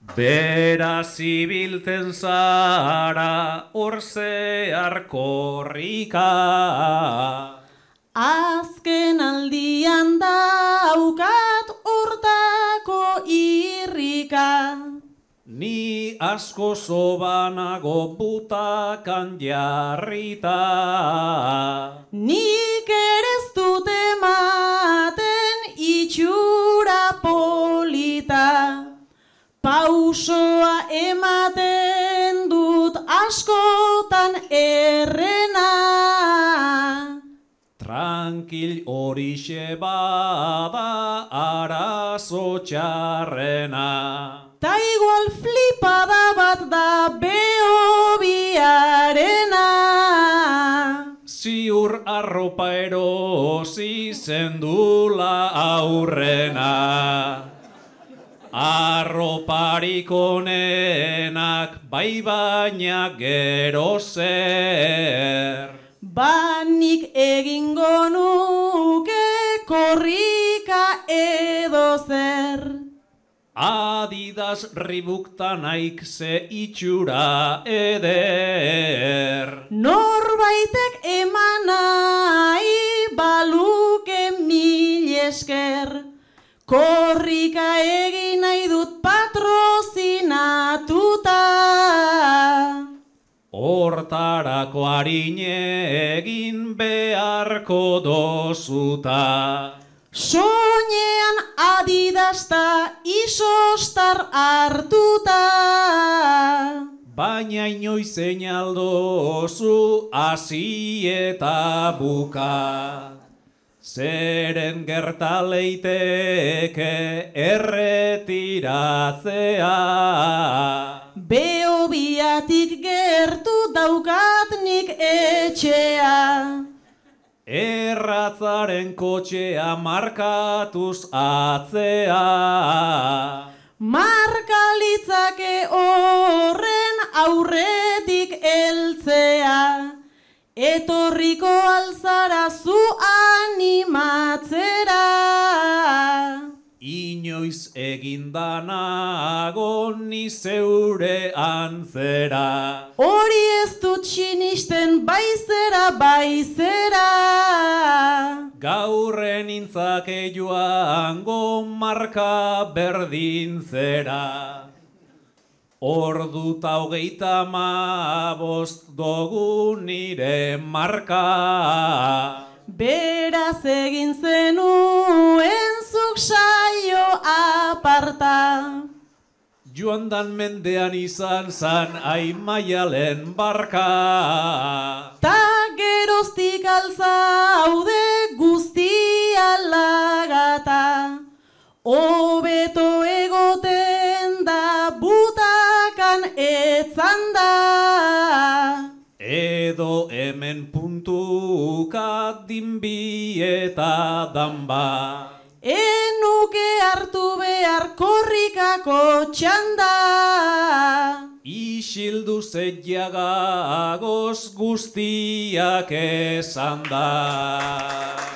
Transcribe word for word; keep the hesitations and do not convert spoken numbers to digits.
Beraz ibilten zara orzear korrika. Azken aldian daukat hortako irrika. Ni asko sobanago butakan jarrita. Nik ere ez dut ematen itxura polita. Pausoa ematen dut askotan errena. Tranquil horixe bada arazo txarrena. Ta igual flipada bat da behobiarena. Ziur arropa erosi zendula aurrena. Arroparik onenak bai baina gero zer. Banik egingo nuke korrika edo zer. Adidas ribukta naik ze itxura eder. Norbaitek eman nahi baluke mil esker. Korrika egin nahi dut patrozinatuta. Hortarako harine egin beharko dozuta. Soinean adidasta isostar hartuta. Baina inoiz aldozu hasi eta buka. Zeren gerta leiteke erretiratzea. Behobiatik gertu daukat nik etxea. Erratzaren kotxea markatuz atzea. Marka litzake horren aurretik heltzea. Etorriko alzara zu animatzera. Inoiz egindanago ni zeure antzera. Hori ez dut sinisten baizera, baizera. Gaurren intzake joango marka berdintzera. Orduta hogeita hamabost dogu nire marka. Beraz egin zenuen zuk saio aparta. Joan dan mendean izan zan Aimaialen barka. Ta geroztik alzaude guztia lagata. Hobeto egoten da butakan etzanda. Edo hemen puntuka dinbi eta danba. Enuke hartu behar korrikako txanda. Isildu zeiagagoz guztiak esan da.